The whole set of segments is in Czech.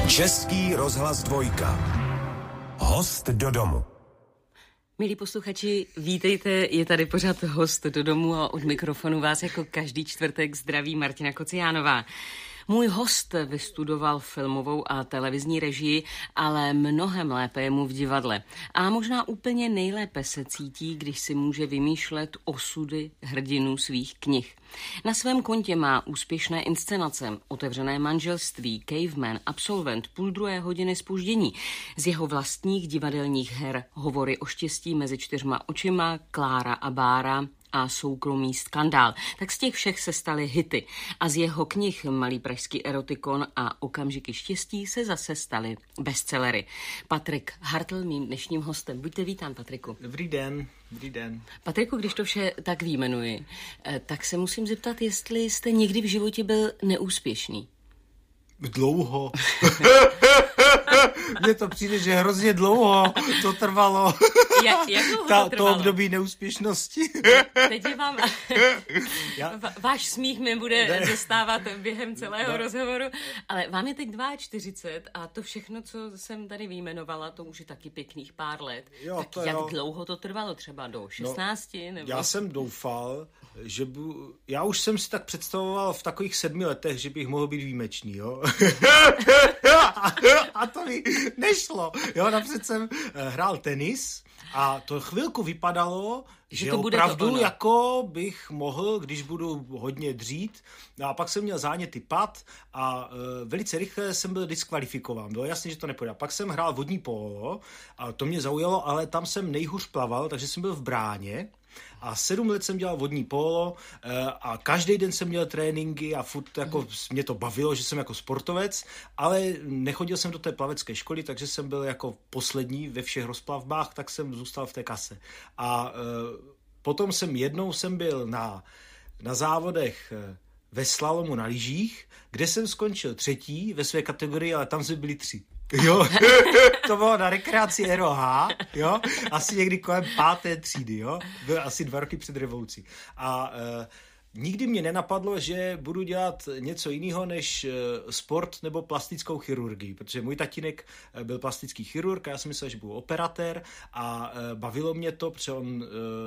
Český rozhlas 2. Host do domu. Milí posluchači, vítejte, je tady pořád Host do domu a od mikrofonu vás jako každý čtvrtek zdraví Martina Kociánová. Můj host vystudoval filmovou a televizní režii, ale mnohem lépe je mu v divadle. A možná úplně nejlépe se cítí, když si může vymýšlet osudy hrdinů svých knih. Na svém kontě má úspěšné inscenace, Otevřené manželství, Caveman, Absolvent, 1:30 zpoždění. Z jeho vlastních divadelních her Hovory o štěstí mezi 4 očima, Klára a Bára a Soukromý skandál. Tak z těch všech se staly hity. A z jeho knih Malý pražský erotikon a Okamžiky štěstí se zase staly bestsellery. Patrik Hartl, mým dnešním hostem. Buďte vítán, Patriku. Dobrý den, dobrý den. Patriku, když to vše tak výjmenuji, tak se musím zeptat, jestli jste někdy v životě byl neúspěšný. Dlouho. Mně to přijde, že hrozně dlouho to trvalo. Jak dlouho to trvalo? To období neúspěšnosti. Teď je vám... Váš smích mi bude dostávat během celého rozhovoru, ale vám je teď 42 a to všechno, co jsem tady vyjmenovala, to už je taky pěkných pár let. Jo, tak jak dlouho to trvalo? Třeba do 16? Nebo... Já jsem doufal, že já už jsem si tak představoval v takových 7 letech, že bych mohl být výjimečný, jo. A to mi nešlo. Jo, napřed jsem hrál tenis a to chvilku vypadalo, že to opravdu jako bych mohl, když budu hodně dřít. A pak jsem měl záněty pad a velice rychle jsem byl diskvalifikován. Bylo jasně, že to nepůjde. Pak jsem hrál vodní pólo a to mě zaujalo, ale tam jsem nejhůř plaval, takže jsem byl v bráně. A 7 let jsem dělal vodní pólo a každý den jsem měl tréninky a furt jako mě to bavilo, že jsem jako sportovec, ale nechodil jsem do té plavecké školy, takže jsem byl jako poslední ve všech rozplavbách, tak jsem zůstal v té kase. A potom jednou jsem byl na závodech ve slalomu na lyžích, kde jsem skončil 3. ve své kategorii, ale tam jsme byli 3. Jo, to bylo na rekreaci ROH, jo, asi někdy kolem 5. třídy, jo, byl asi 2 roky před revolucí. A nikdy mě nenapadlo, že budu dělat něco jiného než sport nebo plastickou chirurgii, protože můj tatínek byl plastický chirurg a já jsem myslel, že budu operatér a bavilo mě to, protože on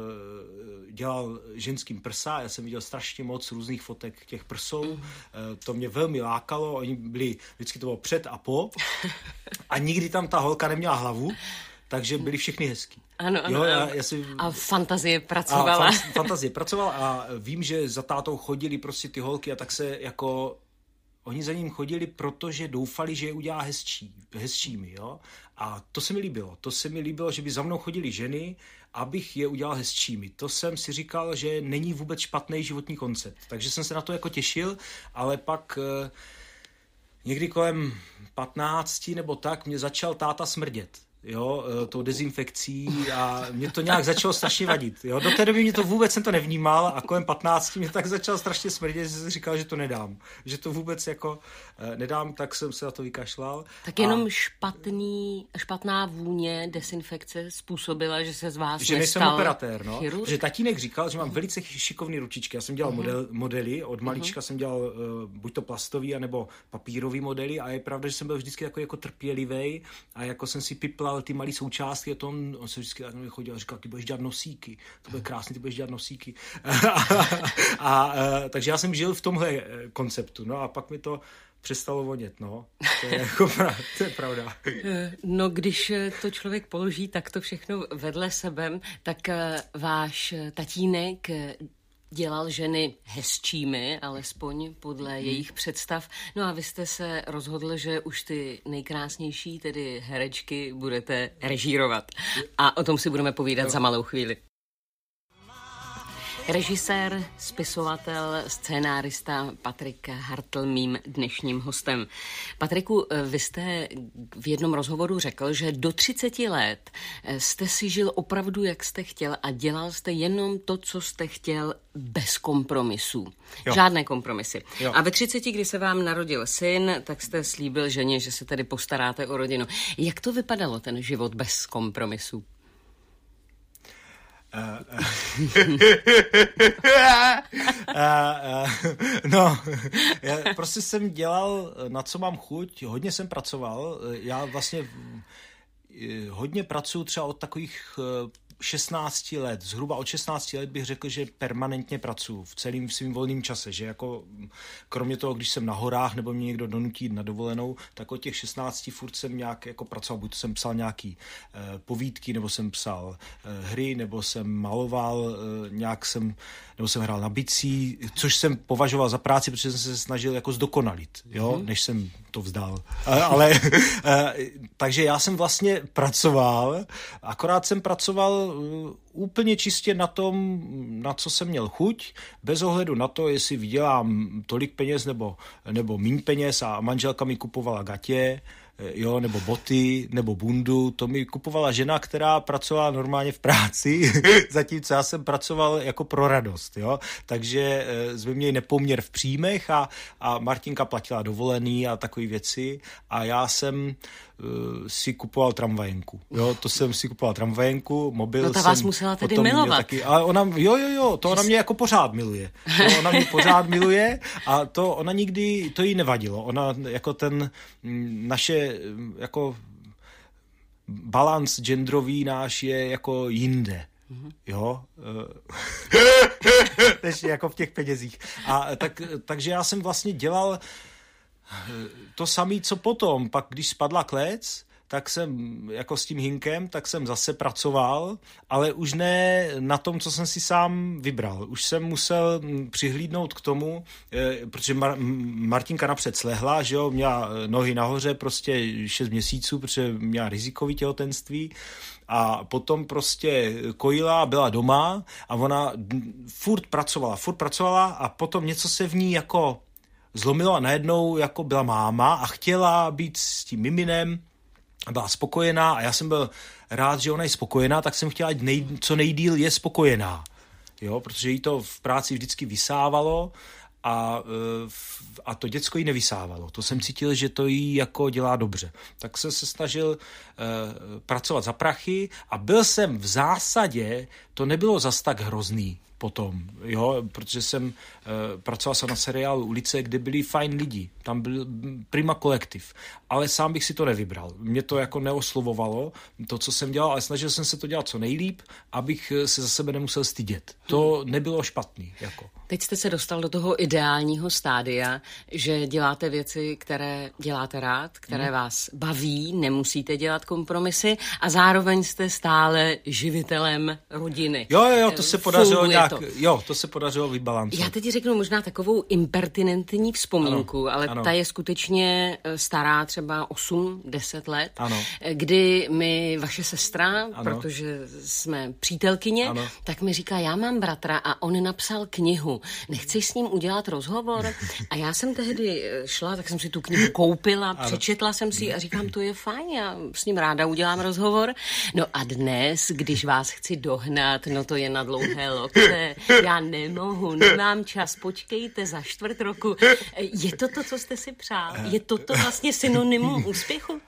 dělal ženským prsa, já jsem viděl strašně moc různých fotek těch prsou, to mě velmi lákalo, oni byli, vždycky to bylo před a po a nikdy tam ta holka neměla hlavu, takže byli všechny hezký. Ano. Jo, a fantazie pracovala. Fantazie pracovala a vím, že za tátou chodili prostě ty holky a tak se jako... Oni za ním chodili, protože doufali, že je udělá hezčími, jo. A to se mi líbilo. To se mi líbilo, že by za mnou chodili ženy, abych je udělal hezčími. To jsem si říkal, že není vůbec špatný životní koncept. Takže jsem se na to jako těšil, ale pak... Někdy kolem 15 nebo tak mě začal táta smrdět. Jo, tou dezinfekcí a mě to nějak začalo strašně vadit. Jo, do té doby mě to vůbec jsem to nevnímal a kolem 15 mě tak začal strašně smrdět, že jsem říkal, že to nedám. Že to vůbec jako nedám, tak jsem se na to vykašlal. Tak jenom špatná vůně dezinfekce způsobila, že se z vás že nejsem operatér, no. Chirurg? Že tatínek říkal, že mám velice šikovný ručičky. Já jsem dělal modely, od malička jsem dělal buď to plastový, anebo papírový modely a je pravda, že jsem byl vždycky takový jako trpělivý a jako jsem si piplal ty malé součástky a on se vždycky tak chodil a říkal, ty budeš dělat nosíky, to bude krásný, ty budeš dělat nosíky. Takže já jsem žil v tomhle konceptu, no a pak mi to přestalo vonět, no. To je pravda. No, když to člověk položí takto všechno vedle sebe, tak váš tatínek dělal ženy hezčími, alespoň podle jejich představ. No a vy jste se rozhodl, že už ty nejkrásnější, tedy herečky, budete režírovat. A o tom si budeme povídat za malou chvíli. Režisér, spisovatel, scénárista Patrik Hartl mým dnešním hostem. Patriku, vy jste v jednom rozhovoru řekl, že do 30 let jste si žil opravdu, jak jste chtěl a dělal jste jenom to, co jste chtěl, bez kompromisů. Jo. Žádné kompromisy. Jo. A ve 30, kdy se vám narodil syn, tak jste slíbil ženě, že se tedy postaráte o rodinu. Jak to vypadalo, ten život bez kompromisů? No, já prostě jsem dělal, na co mám chuť, hodně jsem pracoval, já vlastně hodně pracuji třeba od takových 16 let, zhruba od 16 let bych řekl, že permanentně pracuji v celém svým volným čase, že jako kromě toho, když jsem na horách nebo mě někdo donutí na dovolenou, tak od těch 16 furt jsem nějak jako pracoval, buď jsem psal nějaký povídky, nebo jsem psal hry, nebo jsem maloval, nebo jsem hrál na bicí, což jsem považoval za práci, protože jsem se snažil jako zdokonalit, jo, než jsem to vzdal. Takže já jsem vlastně pracoval, akorát jsem pracoval úplně čistě na tom, na co jsem měl chuť, bez ohledu na to, jestli vydělám tolik peněz nebo míň peněz a manželka mi kupovala gatě, jo, nebo boty, nebo bundu, to mi kupovala žena, která pracovala normálně v práci, zatímco já jsem pracoval jako pro radost, jo, takže jsme měli nepoměr v příjmech a Martinka platila dovolený a takové věci a já jsem si kupoval tramvajenku, jo, to jsem si kupoval tramvajenku, mobil jsem. No ta vás musela tedy milovat. Taky, ale ona, ona mě jako pořád miluje, ona mě pořád miluje a to ona nikdy, to jí nevadilo, ona jako naše jako balans genderový náš je jako jinde. Jo? Než jako v těch penězích. Takže já jsem vlastně dělal to samé, co potom. Pak, když spadla klec, tak jsem jako s tím hinkem, tak jsem zase pracoval, ale už ne na tom, co jsem si sám vybral. Už jsem musel přihlídnout k tomu, protože Martinka napřed slehla, že jo, měla nohy nahoře prostě 6 měsíců, protože měla rizikový těhotenství a potom prostě kojila, byla doma a ona furt pracovala a potom něco se v ní jako zlomilo a najednou jako byla máma a chtěla být s tím miminem, byla spokojená a já jsem byl rád, že ona je spokojená, tak jsem chtěl, ať co nejdýl je spokojená. Jo, protože jí to v práci vždycky vysávalo a to děcko jí nevysávalo. To jsem cítil, že to jí jako dělá dobře. Tak jsem se snažil pracovat za prachy a byl jsem v zásadě, to nebylo zas tak hrozný potom, jo, protože jsem pracoval jsem na seriálu Ulice, kde byli fajn lidi, tam byl prima kolektiv, ale sám bych si to nevybral. Mě to jako neoslovovalo, to, co jsem dělal, ale snažil jsem se to dělat co nejlíp, abych se za sebe nemusel stydět. To nebylo špatný, jako. Teď jste se dostal do toho ideálního stádia, že děláte věci, které děláte rád, které vás baví, nemusíte dělat kompromisy a zároveň jste stále živitelem rodiny. Jo, to se podařilo nějak, to se podařilo vybalancovat. Já teď řeknu možná takovou impertinentní vzpomínku, ale ta je skutečně stará třeba 8-10 let, kdy mi vaše sestra, protože jsme přítelkyně, tak mi říká, já mám bratra a on napsal knihu. Nechceš s ním udělat rozhovor? A já jsem tehdy šla, tak jsem si tu knihu koupila, přečetla jsem si a říkám, to je fajn, já s ním ráda udělám rozhovor. No a dnes, když vás chci dohnat, no to je na dlouhé lokte, já nemohu, nemám čas, počkejte za 4 roku. Je to to, co jste si přál? Je to vlastně synonymum úspěchu?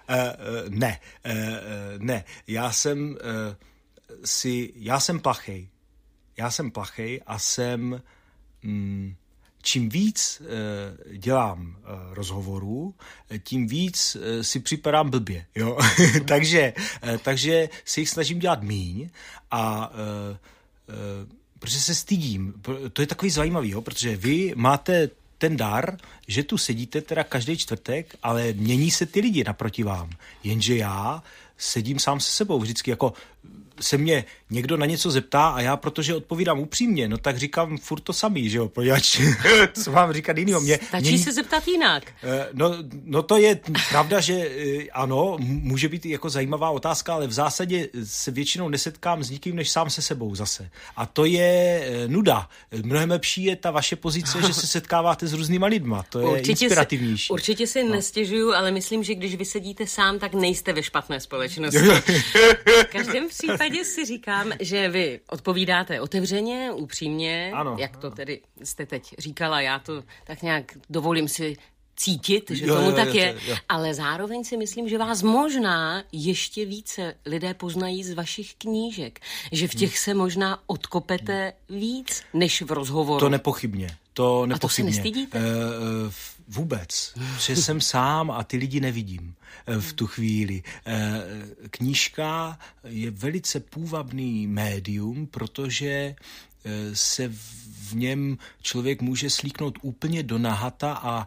Ne, já jsem plachej. Já jsem plachej a jsem čím víc dělám rozhovorů, tím víc si připadám blbě, jo. takže si jich snažím dělat míň a protože se stydím. To je takový zajímavý, jo, protože vy máte ten dar, že tu sedíte teda každý čtvrtek, ale mění se ty lidi naproti vám. Jenže já sedím sám se sebou vždycky, jako se mě někdo na něco zeptá a já, protože odpovídám upřímně, no tak říkám furt to samý, že jo, poněvadž co mám říkat jinýho. Stačí se zeptat jinak. No to je pravda, že ano, může být jako zajímavá otázka, ale v zásadě se většinou nesetkám s nikým, než sám se sebou zase. A to je nuda. Mnohem lepší je ta vaše pozice, že se setkáváte s různýma lidma. To je inspirativnější. Určitě si nestěžuju, ale myslím, že když vy sedíte sám, tak nejste ve špatné společnosti. V každém případě si říkám, že vy odpovídáte otevřeně, upřímně, jak to tedy jste teď říkala, já to tak nějak dovolím si cítit, že tomu tak je, ale zároveň si myslím, že vás možná ještě více lidé poznají z vašich knížek, že v těch se možná odkopete víc, než v rozhovoru. To nepochybně. A to se nestydíte? Vůbec. Protože jsem sám a ty lidi nevidím v tu chvíli. Knížka je velice půvabný médium, protože se v něm člověk může slíknout úplně do nahata a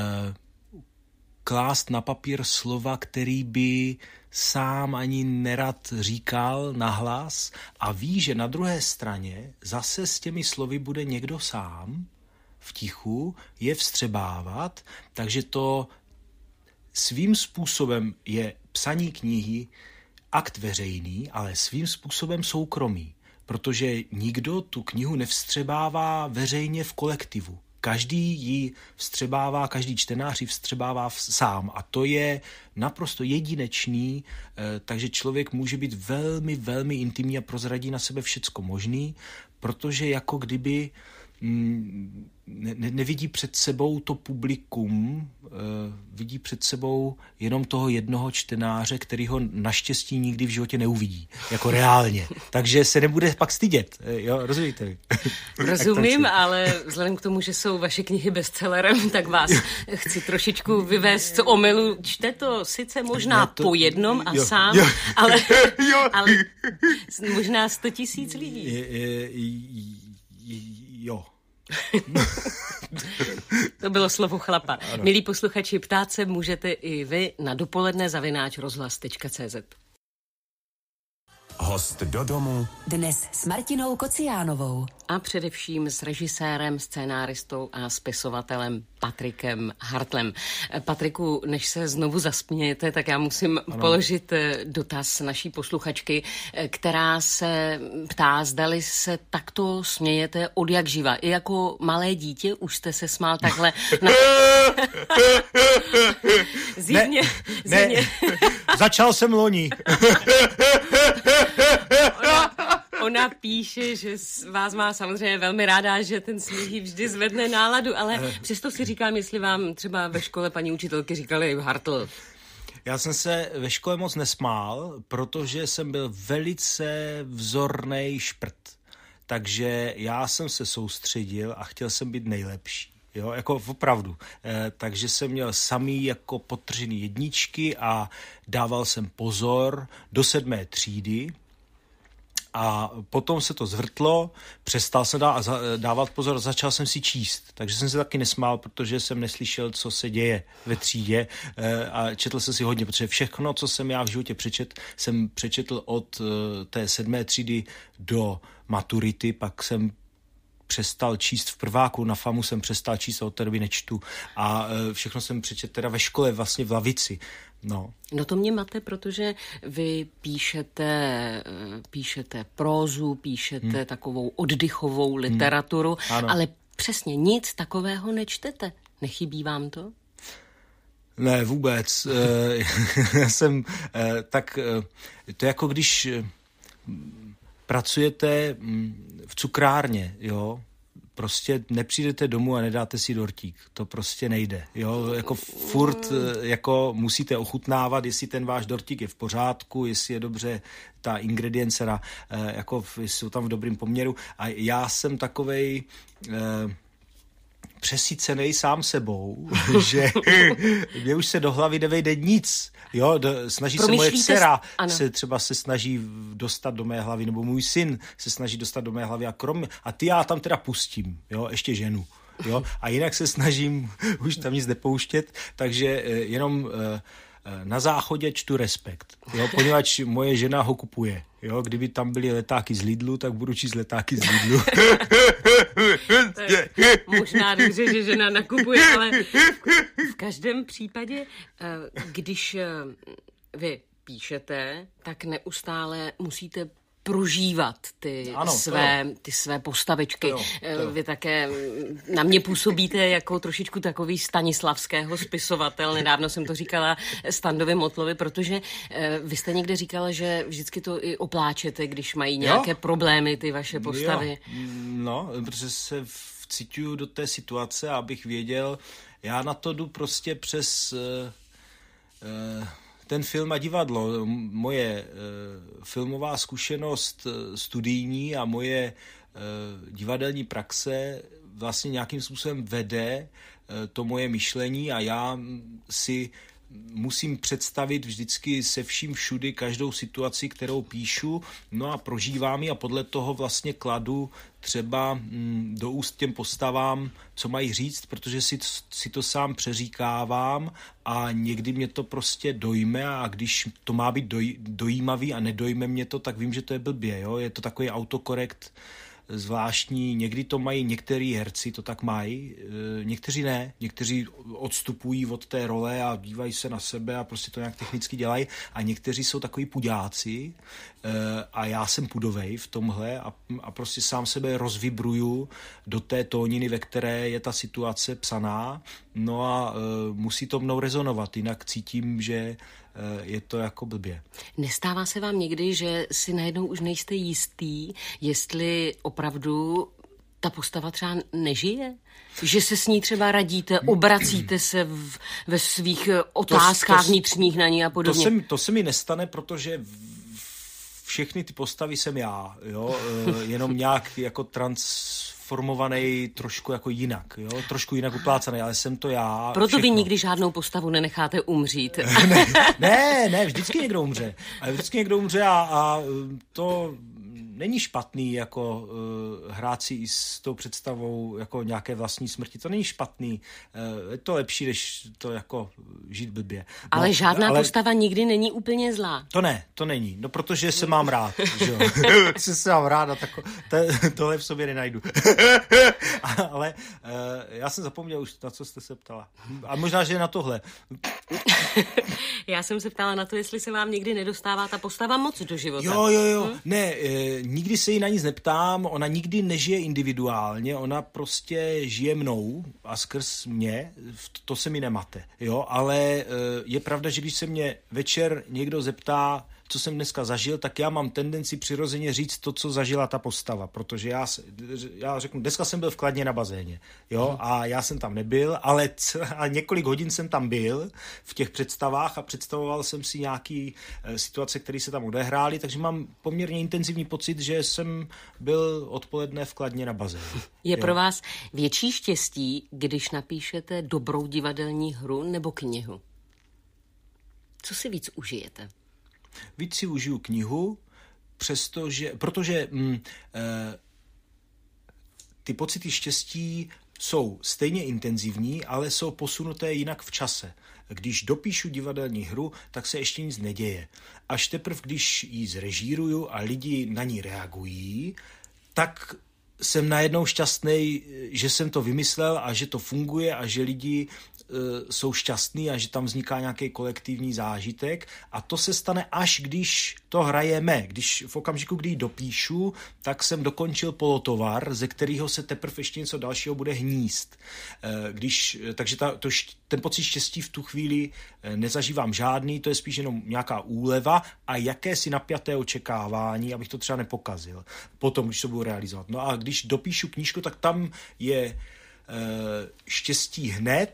klást na papír slova, který by sám ani nerad říkal nahlas a ví, že na druhé straně zase s těmi slovy bude někdo sám v tichu je vstřebávat, takže to svým způsobem je psaní knihy akt veřejný, ale svým způsobem soukromý, protože nikdo tu knihu nevstřebává veřejně v kolektivu. Každý ji vstřebává, každý čtenář ji vstřebává sám a to je naprosto jedinečný, takže člověk může být velmi, velmi intimní a prozradí na sebe všecko možný, protože jako kdyby nevidí před sebou to publikum, vidí před sebou jenom toho jednoho čtenáře, který ho naštěstí nikdy v životě neuvidí, jako reálně. Takže se nebude pak stydět, jo, rozumíte? Rozumím, ale vzhledem k tomu, že jsou vaše knihy bestsellerem, tak vás chci trošičku vyvést z omylu. Čte to sice možná po jednom a sám, ale možná 100 000 lidí. Jo. To bylo slovo chlapa. Ano. Milí posluchači, ptát se můžete i vy na dopoledne@rozhlas.cz. Host do domu. Dnes s Martinou Kociánovou. A především s režisérem, scénáristou a spisovatelem Patrikem Hartlem. Patriku, než se znovu zasmějete, tak já musím položit dotaz naší posluchačky, která se ptá, zdali se takto smějete od jak živa. I jako malé dítě už jste se smál takhle. Zjevně. Začal jsem loni. Ona píše, že vás má samozřejmě velmi ráda, že ten smích jí vždy zvedne náladu, ale přesto si říkám, jestli vám třeba ve škole paní učitelky říkali Hartl. Já jsem se ve škole moc nesmál, protože jsem byl velice vzornej šprt. Takže já jsem se soustředil a chtěl jsem být nejlepší. Jo, jako opravdu. Takže jsem měl samý jako podtržený jedničky a dával jsem pozor do 7. třídy. A potom se to zvrtlo, přestal jsem dávat pozor, začal jsem si číst. Takže jsem se taky nesmál, protože jsem neslyšel, co se děje ve třídě a četl jsem si hodně, protože všechno, co jsem já v životě jsem přečetl od té 7. třídy do maturity, pak jsem přestal číst v prváku, na FAMu jsem přestal číst a od té doby nečtu. A všechno jsem přečetl teda ve škole, vlastně v lavici. No to mě mate, protože vy píšete prózu, píšete takovou oddychovou literaturu, ale přesně nic takového nečtete. Nechybí vám to? Ne, vůbec. Jsem tak, to je jako když pracujete v cukrárně, jo, prostě nepřijdete domů a nedáte si dortík. To prostě nejde. Jo? Jako furt jako musíte ochutnávat, jestli ten váš dortík je v pořádku, jestli je dobře ta ingredience, jako jsou tam v dobrém poměru. A já jsem takovej přesycenej sám sebou, že mě už se do hlavy nevejde nic. Jo, snaží se moje dcera, se snaží dostat do mé hlavy, nebo můj syn se snaží dostat do mé hlavy a ty já tam teda pustím, jo, ještě ženu. Jo, a jinak se snažím už tam nic nepouštět, takže jenom na záchodě čtu Respekt, jo, poněvadž moje žena ho kupuje. Jo, kdyby tam byly letáky z Lidlu, tak budu číst letáky z Lidlu. Možná dobře, že žena nakupuje, ale v každém případě, když vy píšete, tak neustále musíte prožívat ty své postavičky. To jo. Vy také na mě působíte jako trošičku takový Stanislavského spisovatel. Nedávno jsem to říkala Standovi Motlovi, protože vy jste někde říkala, že vždycky to i opláčete, když mají nějaké problémy ty vaše postavy. Jo. No, protože se vcituju do té situace, abych věděl, Já na to jdu prostě přes ten film a divadlo. Moje filmová zkušenost studijní a moje divadelní praxe vlastně nějakým způsobem vede to moje myšlení a já si musím představit vždycky se vším všudy každou situaci, kterou píšu, no a prožívám ji a podle toho vlastně kladu třeba do úst těm postavám, co mají říct, protože si to sám přeříkávám a někdy mě to prostě dojme a když to má být dojímavý a nedojme mě to, tak vím, že to je blbě, jo? Je to takový autokorekt zvláštní, někdy to mají některý herci, to tak mají, někteří ne, někteří odstupují od té role a dívají se na sebe a prostě to nějak technicky dělají a někteří jsou takový pudáci a já jsem pudovej v tomhle a prostě sám sebe rozvibruju do té tóniny, ve které je ta situace psaná, no a musí to mnou rezonovat, jinak cítím, že je to jako blbě. Nestává se vám někdy, že si najednou už nejste jistý, jestli opravdu ta postava třeba nežije? Že se s ní třeba radíte, obracíte se ve svých otázkách vnitřních na ní a podobně? To se mi nestane, protože všechny ty postavy jsem já, jo? Jenom nějak jako transformovaný trošku jako jinak, jo? Trošku jinak uplácaný, ale jsem to já. Proto všechno. vy nikdy žádnou postavu nenecháte umřít. Ne, vždycky někdo umře. Ale vždycky někdo umře a to není špatný jako hrát si i s tou představou jako nějaké vlastní smrti. To není špatný. Je to lepší, než to jako žít blbě. Ale žádná postava nikdy není úplně zlá. To není. No, protože se mám rád. Že jo? se mám rád a tohle v sobě nenajdu. Ale já jsem zapomněl už, na co jste se ptala. A možná, že na tohle. Já jsem se ptala na to, jestli se vám někdy nedostává ta postava moc do života. Jo. Ne, nikdy se jí na nic neptám, ona nikdy nežije individuálně, ona prostě žije mnou a skrz mě, to se mi nemate, jo, ale je pravda, že když se mě večer někdo zeptá, co jsem dneska zažil, tak já mám tendenci přirozeně říct to, co zažila ta postava, protože já řeknu, dneska jsem byl v Kladně na bazéně, jo, a já jsem tam nebyl, ale několik hodin jsem tam byl v těch představách a představoval jsem si nějaký situace, které se tam odehrály, takže mám poměrně intenzivní pocit, že jsem byl odpoledne v Kladně na bazéně. Je pro vás větší štěstí, když napíšete dobrou divadelní hru nebo knihu? Co si víc užijete? Víc si užiju knihu, protože ty pocity štěstí jsou stejně intenzivní, ale jsou posunuté jinak v čase. Když dopíšu divadelní hru, tak se ještě nic neděje. Až teprve, když ji zrežíruju a lidi na ní reagují, tak jsem najednou šťastný, že jsem to vymyslel a že to funguje a že lidi jsou šťastní a že tam vzniká nějaký kolektivní zážitek a to se stane až když to hrajeme. Když v okamžiku, kdy ji dopíšu, tak jsem dokončil polotovar, ze kterého se teprve ještě něco dalšího bude hníst. Takže ten pocit štěstí v tu chvíli nezažívám žádný, to je spíš jenom nějaká úleva a jakési napjaté očekávání, abych to třeba nepokazil. Potom, když to budu realizovat. No a když dopíšu knížku, tak tam je štěstí hned,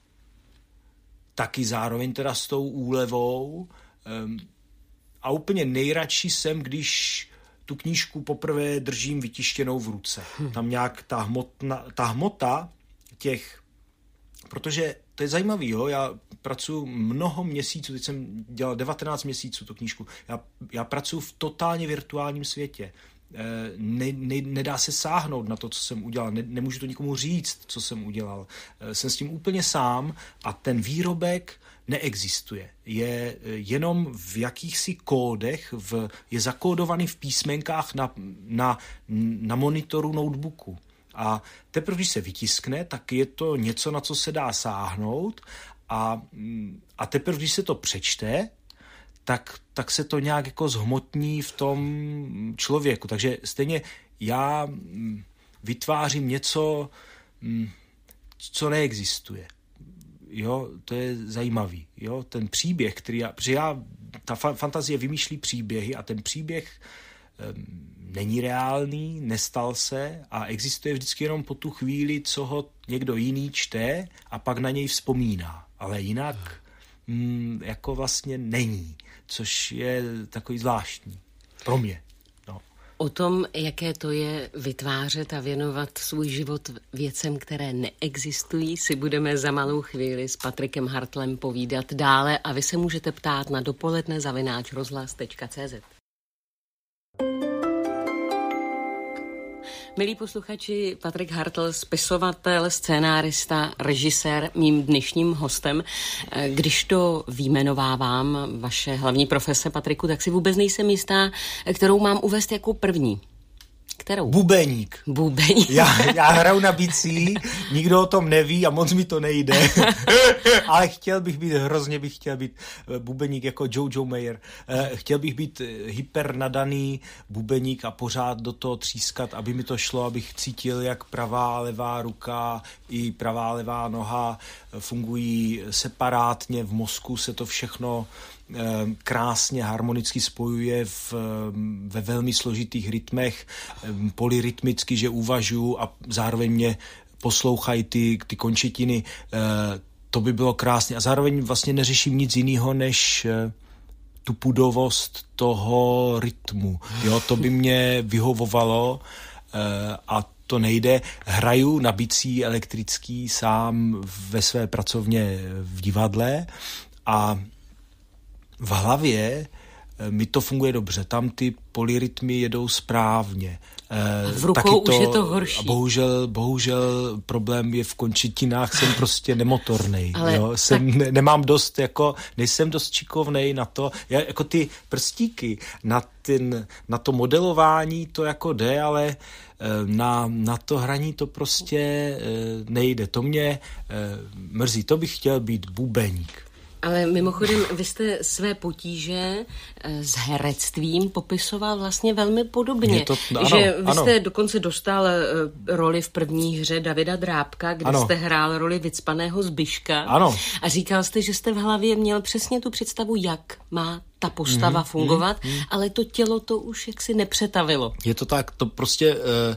taky zároveň teda s tou úlevou a úplně nejradši jsem, když tu knížku poprvé držím vytištěnou v ruce. Tam nějak ta hmota těch, protože to je zajímavý, jo? Já pracuji mnoho měsíců, teď jsem dělal 19 měsíců tu knížku, já pracuji v totálně virtuálním světě. Nedá se sáhnout na to, co jsem udělal, nemůžu to nikomu říct, co jsem udělal. Jsem s tím úplně sám a ten výrobek neexistuje. Je jenom v jakýchsi kódech, je zakódovaný v písmenkách na monitoru notebooku. A teprve, když se vytiskne, tak je to něco, na co se dá sáhnout a teprve, když se to přečte, tak se to nějak jako zhmotní v tom člověku. Takže stejně já vytvářím něco, co neexistuje. Jo, to je zajímavý. Jo, ten příběh, protože ta fantazie vymýšlí příběhy a ten příběh není reálný, nestal se a existuje vždycky jenom po tu chvíli, co ho někdo jiný čte a pak na něj vzpomíná. Ale jinak jako vlastně není, což je takový zvláštní pro mě. O tom, jaké to je vytvářet a věnovat svůj život věcem, které neexistují, si budeme za malou chvíli s Patrikem Hartlem povídat dále a vy se můžete ptát na dopoledne@rozhlas.cz. Milí posluchači, Patrik Hartl, spisovatel, scénárista, režisér, mým dnešním hostem. Když to vyjmenovávám, vaše hlavní profese, Patriku, tak si vůbec nejsem jistá, kterou mám uvést jako první. Kterou? Bubeník. Bubeník. Já hraju na bicí, nikdo o tom neví a moc mi to nejde. Ale hrozně bych chtěl být bubeník jako Jojo Mayer. Chtěl bych být hyper nadaný bubeník a pořád do toho třískat, aby mi to šlo, abych cítil, jak pravá a levá ruka i pravá a levá noha fungují separátně. V mozku se to všechno krásně harmonicky spojuje ve velmi složitých rytmech, polyrytmicky, že uvažuju a zároveň mě poslouchají ty končetiny. To by bylo krásně. A zároveň vlastně neřeším nic jiného, než tu pudovost toho rytmu. Jo, to by mě vyhovovalo a to nejde. Hraju na bicí elektrický sám ve své pracovně v divadle a v hlavě mi to funguje dobře. Tam ty polyrytmy jedou správně. V rukou už je to horší. A bohužel problém je v končetinách, jsem prostě nemotornej. Nemám dost, nejsem dost šikovnej na to. Jako ty prstíky na to modelování to jako jde, ale na to hraní to prostě nejde. To mě mrzí. To bych chtěl být bubeník. Ale mimochodem, vy jste své potíže s herectvím popisoval vlastně velmi podobně. Že vy jste dokonce dostal roli v první hře Davida Drábka, kde jste hrál roli vycpaného Zbyška. Ano. A říkal jste, že jste v hlavě měl přesně tu představu, jak má ta postava fungovat, ale to tělo to už jaksi nepřetavilo. Je to tak, to prostě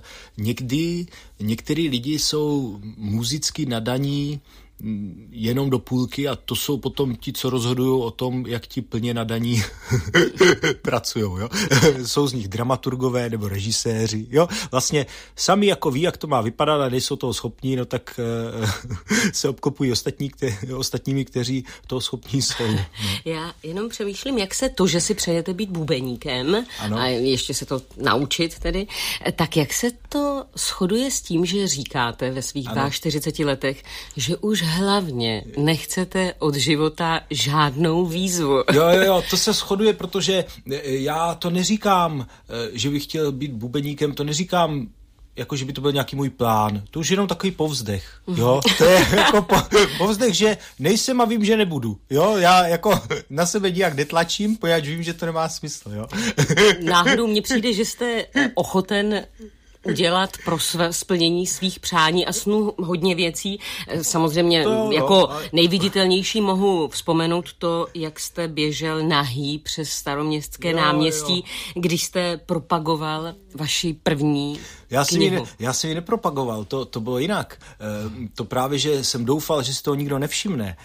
některý lidi jsou muzicky nadaní jenom do půlky a to jsou potom ti, co rozhodují o tom, jak ti plně nadaní pracujou. Jo? Jsou z nich dramaturgové nebo režiséři. Jo? Vlastně sami jako ví, jak to má vypadat a nejsou toho schopní, no tak se obklopují ostatními, kteří toho schopní jsou. No. Já jenom přemýšlím, jak se to, že si přejete být bubeníkem a ještě se to naučit tedy, tak jak se to shoduje s tím, že říkáte ve svých 42 letech, že už hlavně nechcete od života žádnou výzvu. Jo, to se shoduje, protože já to neříkám, že bych chtěl být bubeníkem, to neříkám jako, že by to byl nějaký můj plán. To už jenom takový povzdech, jo. To je jako povzdech, že nejsem a vím, že nebudu, jo. Já jako na sebe nijak netlačím, poněvadž vím, že to nemá smysl, jo. Náhodou mně přijde, že jste ochoten udělat pro splnění svých přání a snů hodně věcí. Samozřejmě nejviditelnější mohu vzpomenout to, jak jste běžel nahý přes Staroměstské náměstí, když jste propagoval vaši první knihu. Já jsem ji nepropagoval, to bylo jinak. To právě, že jsem doufal, že si toho nikdo nevšimne,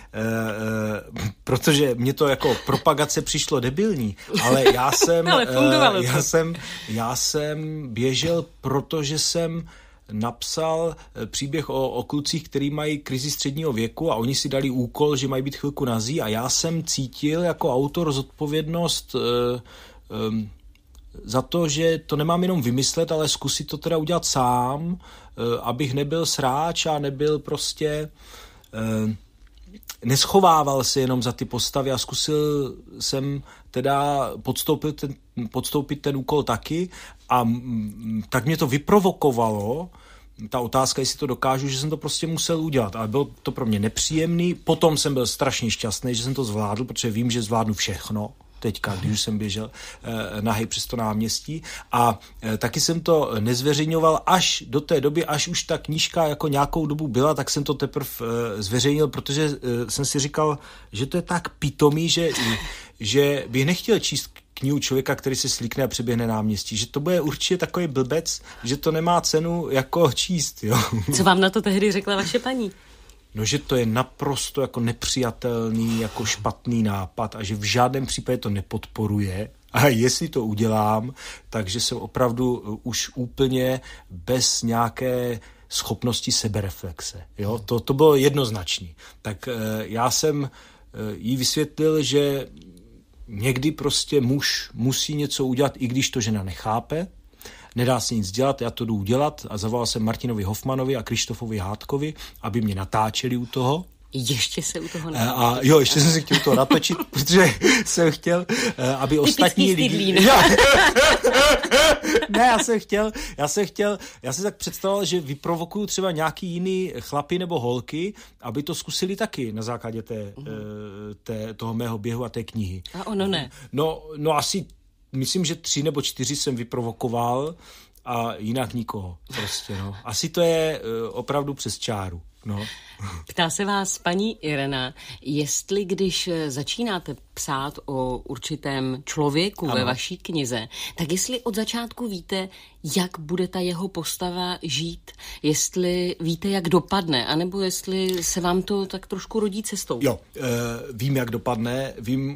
protože mě to jako propagace přišlo debilní, ale já jsem běžel, protože jsem napsal příběh o klucích, který mají krizi středního věku a oni si dali úkol, že mají být chvilku nazí a já jsem cítil jako autor zodpovědnost za to, že to nemám jenom vymyslet, ale zkusit to teda udělat sám, abych nebyl sráč a nebyl prostě neschovával se jenom za ty postavy a zkusil jsem teda podstoupit ten úkol taky a tak mě to vyprovokovalo, ta otázka, jestli to dokážu, že jsem to prostě musel udělat, ale bylo to pro mě nepříjemný, potom jsem byl strašně šťastný, že jsem to zvládl, protože vím, že zvládnu všechno, teďka, když už jsem běžel nahej přes to náměstí a taky jsem to nezveřejňoval až do té doby, až už ta knížka jako nějakou dobu byla, tak jsem to teprve zveřejnil, protože jsem si říkal, že to je tak pitomý, že bych nechtěl číst knihu člověka, který se slíkne a přeběhne náměstí. Že to bude určitě takový blbec, že to nemá cenu jako číst, jo. Co vám na to tehdy řekla vaše paní? No, že to je naprosto jako nepřijatelný, jako špatný nápad a že v žádném případě to nepodporuje. A jestli to udělám, takže jsem opravdu už úplně bez nějaké schopnosti sebereflexe. Jo? To bylo jednoznačný. Tak já jsem jí vysvětlil, že někdy prostě muž musí něco udělat, i když to žena nechápe. Nedá se nic dělat, já to jdu udělat a zavolal jsem Martinovi Hofmanovi a Krištofovi Hádkovi, aby mě natáčeli u toho. Ještě se u toho a jo, ještě jsem si chtěl u toho natočit, protože jsem chtěl, aby typický ostatní lidi... Ne, já jsem tak představoval, že vyprovokuju třeba nějaký jiný chlapy nebo holky, aby to zkusili taky na základě toho mého běhu a té knihy. A ono ne. No asi, myslím, že 3 nebo 4 jsem vyprovokoval a jinak nikoho prostě, no. Asi to je opravdu přes čáru. No. Ptá se vás paní Irena, jestli když začínáte psát o určitém člověku ve vaší knize, tak jestli od začátku víte, jak bude ta jeho postava žít, jestli víte, jak dopadne, anebo jestli se vám to tak trošku rodí cestou. Jo, vím, jak dopadne,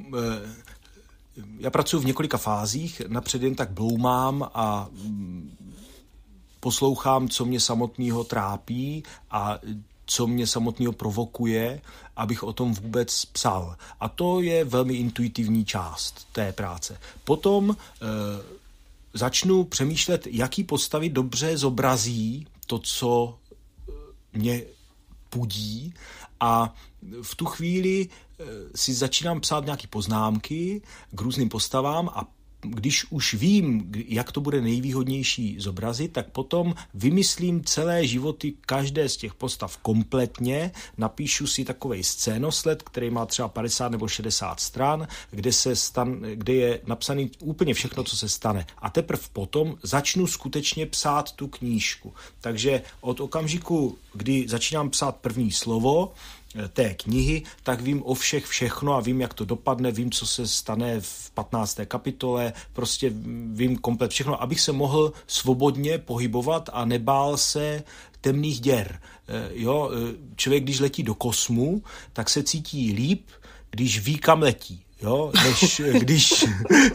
já pracuji v několika fázích, napřed jen tak bloumám a poslouchám, co mě samotného trápí a co mě samotného provokuje, abych o tom vůbec psal. A to je velmi intuitivní část té práce. Potom začnu přemýšlet, jaký postavy dobře zobrazí to, co mě pudí, a v tu chvíli si začínám psát nějaké poznámky k různým postavám a když už vím, jak to bude nejvýhodnější zobrazit, tak potom vymyslím celé životy každé z těch postav kompletně, napíšu si takovej scénosled, který má třeba 50 nebo 60 stran, kde je napsaný úplně všechno, co se stane. A teprve potom začnu skutečně psát tu knížku. Takže od okamžiku, kdy začínám psát první slovo té knihy, tak vím o všech všechno a vím, jak to dopadne, vím, co se stane v 15. kapitole, prostě vím komplet všechno, abych se mohl svobodně pohybovat a nebál se temných děr. Jo? Člověk, když letí do kosmu, tak se cítí líp, když ví, kam letí. Jo, než když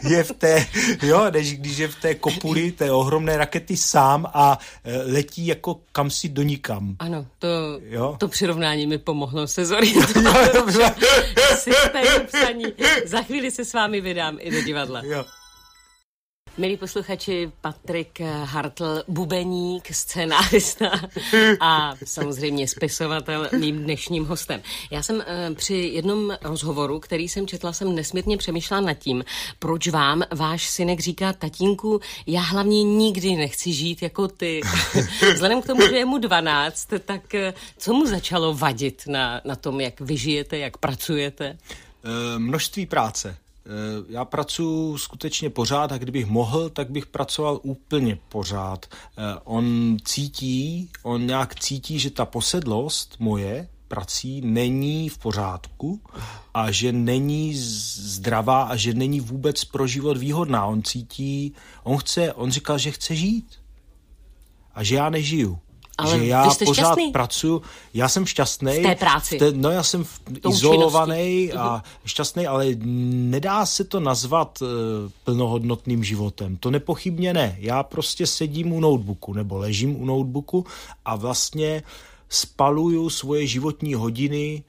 je v té kopuli té ohromné rakety sám a letí jako kamsi do nikam. Ano, to přirovnání mi pomohlo se zorientovat. Systém psaní. Za chvíli se s vámi vydám i do divadla. Jo. Milí posluchači, Patrik Hartl, bubeník, scénárista a samozřejmě spisovatel, mým dnešním hostem. Já jsem při jednom rozhovoru, který jsem četla, jsem nesmírně přemýšlela nad tím, proč vám váš synek říká: tatínku, já hlavně nikdy nechci žít jako ty. Vzhledem k tomu, že je mu 12, tak co mu začalo vadit na tom, jak vy žijete, jak pracujete? Množství práce. Já pracuji skutečně pořád a kdybych mohl, tak bych pracoval úplně pořád. On nějak cítí, že ta posedlost moje prací není v pořádku a že není zdravá a že není vůbec pro život výhodná. On říkal, že chce žít a že já nežiju. Ale že já pořád šťastný? Pracuji, já jsem šťastný. V té práci. Já jsem izolovaný a šťastný, ale nedá se to nazvat plnohodnotným životem. To nepochybně ne. Já prostě sedím u notebooku nebo ležím u notebooku a vlastně spaluju svoje životní hodiny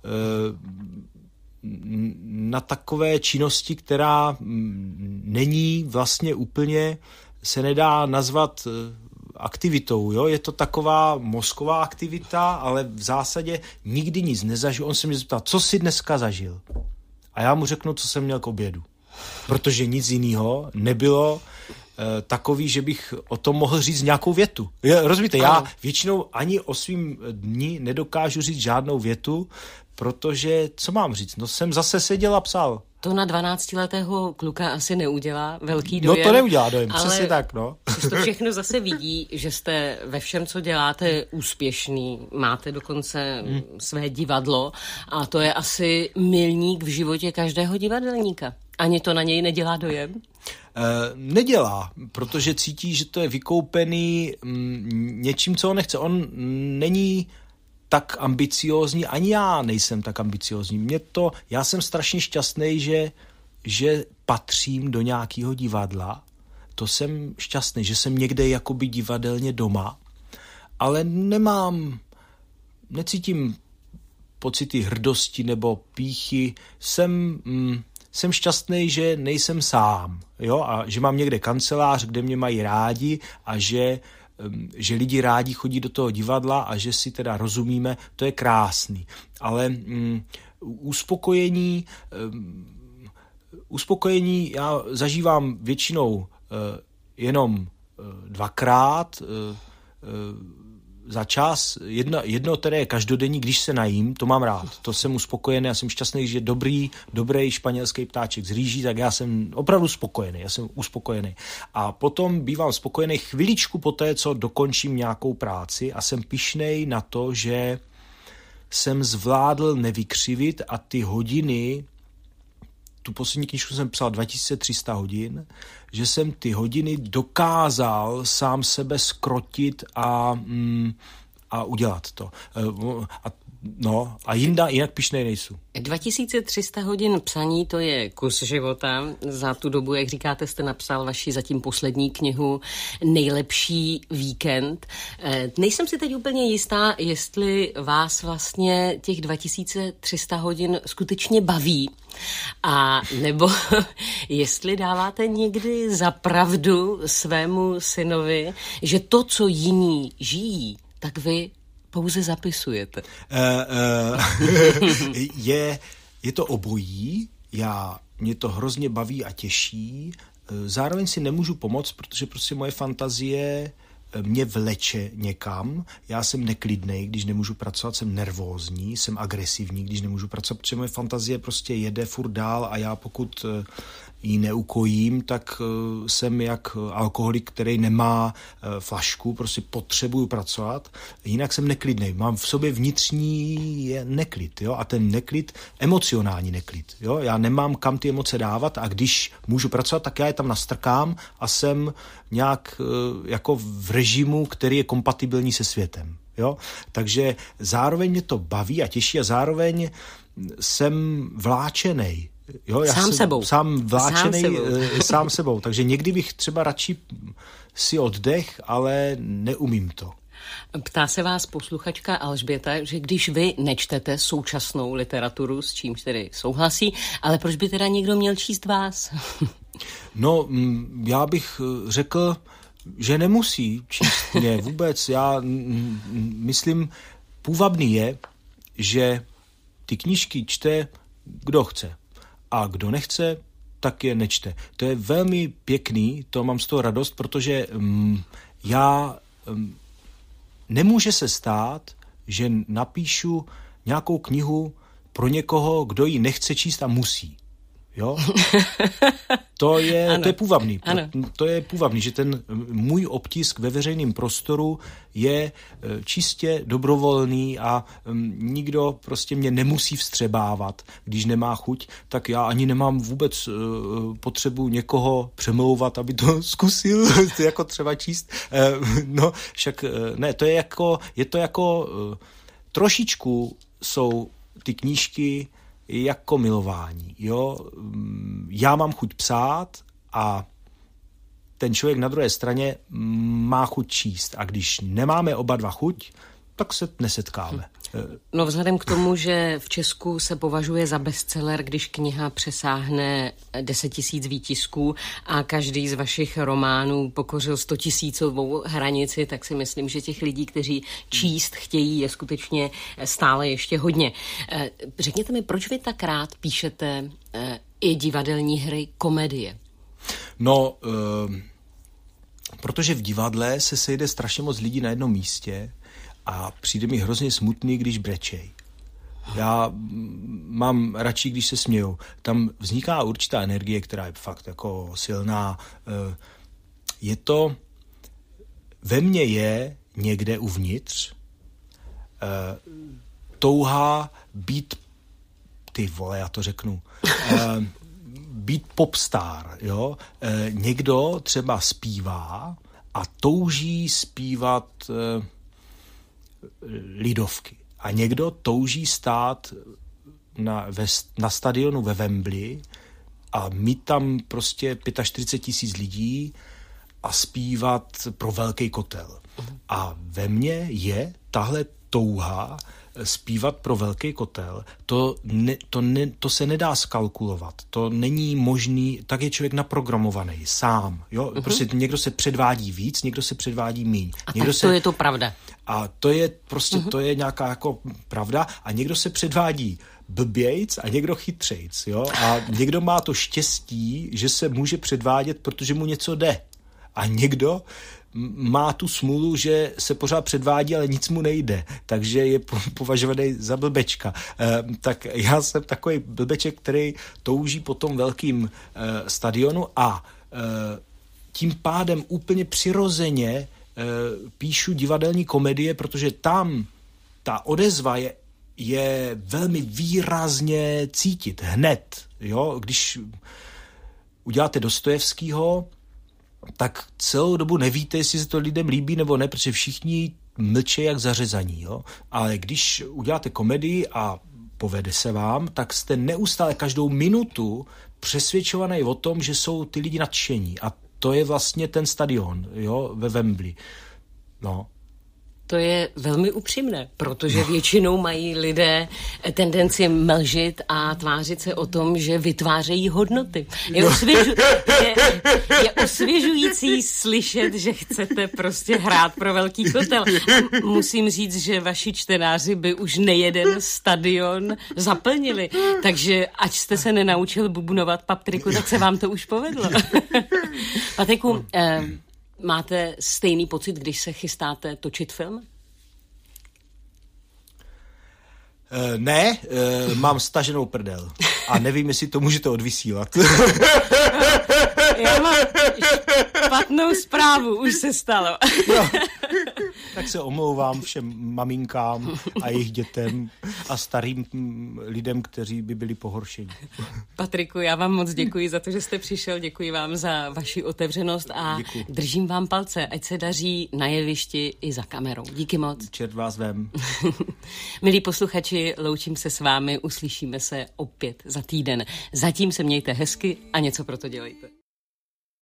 na takové činnosti, která není vlastně úplně, se nedá nazvat aktivitou, jo? Je to taková mozková aktivita, ale v zásadě nikdy nic nezažil. On se mě zeptal, co jsi dneska zažil? A já mu řeknu, co jsem měl k obědu. Protože nic jiného nebylo takový, že bych o tom mohl říct nějakou větu. Rozumíte, já většinou ani o svým dni nedokážu říct žádnou větu, protože, co mám říct? No jsem zase seděl a psal. To na 12letého kluka asi neudělá velký dojem. No to neudělá dojem, přesně tak, no. To všechno zase vidí, že jste ve všem, co děláte, úspěšný. Máte dokonce své divadlo a to je asi milník v životě každého divadelníka. Ani to na něj nedělá dojem? Nedělá, protože cítí, že to je vykoupený něčím, co on nechce. On není tak ambiciózní, ani já nejsem tak ambiciózní. Já jsem strašně šťastný, že patřím do nějakého divadla. To jsem šťastný, že jsem někde jakoby divadelně doma, ale necítím pocity hrdosti nebo pýchy. Jsem šťastný, že nejsem sám, jo, a že mám někde kancelář, kde mě mají rádi a že lidi rádi chodí do toho divadla a že si teda rozumíme, to je krásný. Ale uspokojení já zažívám většinou jenom dvakrát za čas. Jedno tedy je každodenní, když se najím, to mám rád. To jsem uspokojený, já jsem šťastný, že dobrý španělský ptáček z rýží, tak já jsem opravdu spokojený, já jsem uspokojený. A potom bývám spokojený chviličku poté, co dokončím nějakou práci a jsem pyšnej na to, že jsem zvládl nevykřivit a ty hodiny, tu poslední knížku jsem psal 2300 hodin, že jsem ty hodiny dokázal sám sebe zkrotit a udělat to. A jinak pyšnej nejsou. 2300 hodin psaní, to je kus života. Za tu dobu, jak říkáte, jste napsal vaši zatím poslední knihu Nejlepší víkend. Nejsem si teď úplně jistá, jestli vás vlastně těch 2300 hodin skutečně baví, a nebo jestli dáváte někdy za pravdu svému synovi, že to, co jiní žijí, tak vy pouze zapisujete. Je to obojí, mě to hrozně baví a těší, zároveň si nemůžu pomoct, protože prostě moje fantazie mě vleče někam, já jsem neklidnej, když nemůžu pracovat, jsem nervózní, jsem agresivní, když nemůžu pracovat, protože moje fantazie prostě jede furt dál a já pokud ji neukojím, tak jsem jak alkoholik, který nemá flašku, prostě potřebuju pracovat, jinak jsem neklidnej. Mám v sobě vnitřní neklid, jo? A ten neklid, emocionální neklid, jo? Já nemám kam ty emoce dávat a když můžu pracovat, tak já je tam nastrkám a jsem nějak jako v režimu, který je kompatibilní se světem, jo? Takže zároveň mě to baví a těší a zároveň jsem vláčenej. Jo, sám vláčenej sám sebou. Takže někdy bych třeba radši si oddech, ale neumím to. Ptá se vás posluchačka Alžběta, že když vy nečtete současnou literaturu, s čímž tedy souhlasí, ale proč by teda někdo měl číst vás? No, já bych řekl, že nemusí číst mě vůbec. Já myslím, půvabný je, že ty knížky čte, kdo chce. A kdo nechce, tak je nečte. To je velmi pěkný, to mám z toho radost, protože nemůže se stát, že napíšu nějakou knihu pro někoho, kdo ji nechce číst a musí. Jo? To je půvabný. To je půvabný, že ten můj obtisk ve veřejném prostoru je čistě dobrovolný a nikdo prostě mě nemusí vstřebávat. Když nemá chuť, tak já ani nemám vůbec potřebu někoho přemlouvat, aby to zkusil jako třeba číst. No, však ne, je to jako trošičku jsou ty knížky jako milování, jo. Já mám chuť psát a ten člověk na druhé straně má chuť číst. A když nemáme oba dva chuť, tak se nesetkáme. No vzhledem k tomu, že v Česku se považuje za bestseller, když kniha přesáhne 10 000 výtisků a každý z vašich románů pokořil 100 000 hranici, tak si myslím, že těch lidí, kteří číst chtějí, je skutečně stále ještě hodně. Řekněte mi, proč vy tak rád píšete i divadelní hry, komedie? No, protože v divadle se sejde strašně moc lidí na jednom místě a přijde mi hrozně smutný, když brečej. Já mám radši, když se smějou. Tam vzniká určitá energie, která je fakt jako silná. Ve mně je někde uvnitř touha být, ty vole, já to řeknu, být popstar, jo. Někdo třeba zpívá a touží zpívat lidovky. A někdo touží stát na stadionu ve Wembley a mít tam prostě 45 000 lidí a zpívat pro velký kotel. A ve mně je tahle touha zpívat pro velký kotel, to se nedá skalkulovat. To není možný, tak je člověk naprogramovaný sám. Jo? Prostě někdo se předvádí víc, někdo se předvádí míň. A tak to je to pravda. A to je prostě, to je nějaká jako pravda a někdo se předvádí blbějc a někdo chytřejc. Jo? A někdo má to štěstí, že se může předvádět, protože mu něco jde. A někdo má tu smůlu, že se pořád předvádí, ale nic mu nejde, takže je považovaný za blbečka. Tak já jsem takový blbeček, který touží po tom velkým stadionu a tím pádem úplně přirozeně píšu divadelní komedie, protože tam ta odezva je velmi výrazně cítit hned. Jo? Když uděláte Dostojevskýho, tak celou dobu nevíte, jestli se to lidem líbí nebo ne, protože všichni mlčí jak zařezaní. Jo? Ale když uděláte komedii a povede se vám, tak jste neustále každou minutu přesvědčovaný o tom, že jsou ty lidi nadšení. A to je vlastně ten stadion, jo, ve Wembley. No. To je velmi upřímné, protože většinou mají lidé tendenci mlžit a tvářit se o tom, že vytvářejí hodnoty. Je osvěžující slyšet, že chcete prostě hrát pro velký kotel. Musím říct, že vaši čtenáři by už nejeden stadion zaplnili, takže ať jste se nenaučil bubnovat, Patriku, tak se vám to už povedlo. Patriku, máte stejný pocit, když se chystáte točit film? Ne, mám staženou prdel. A nevím, jestli to můžete odvysílat. Já mám špatnou zprávu, už se stalo. No, tak se omlouvám všem maminkám a jejich dětem a starým lidem, kteří by byli pohoršeni. Patriku, já vám moc děkuji za to, že jste přišel, děkuji vám za vaši otevřenost a děkuji. Držím vám palce, ať se daří na jevišti i za kamerou. Díky moc. Čert vás vem. Milí posluchači, loučím se s vámi, uslyšíme se opět za týden. Zatím se mějte hezky a něco pro to dělejte.